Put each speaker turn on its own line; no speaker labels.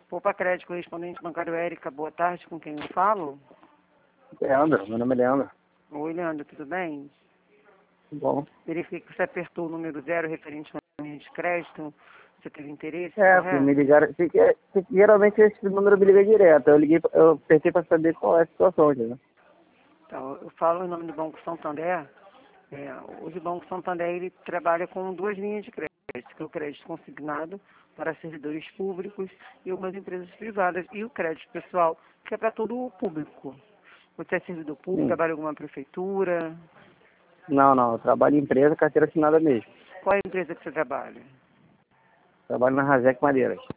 Poupa Crédito, correspondente bancário Érica, boa tarde, com quem eu falo?
Leandro, meu nome é Leandro.
Oi, Leandro, tudo bem?
Tudo bom?
Verifiquei que você apertou o número 0 referente à linha de crédito. Você teve interesse,
Porque
correto?
me ligaram. Geralmente esse número me liga direto. Eu apertei para saber qual é a situação, entendeu?
Então, eu falo em nome do Banco Santander. Hoje o Banco Santander ele trabalha com duas linhas de crédito, que é o crédito consignado para servidores públicos e algumas empresas privadas, e o crédito pessoal, que é para todo o público. Você é servidor público,
Sim.
trabalha em alguma prefeitura?
Não, eu trabalho em empresa, carteira assinada mesmo.
Qual é a empresa que você trabalha?
Trabalho na Razec Madeiras.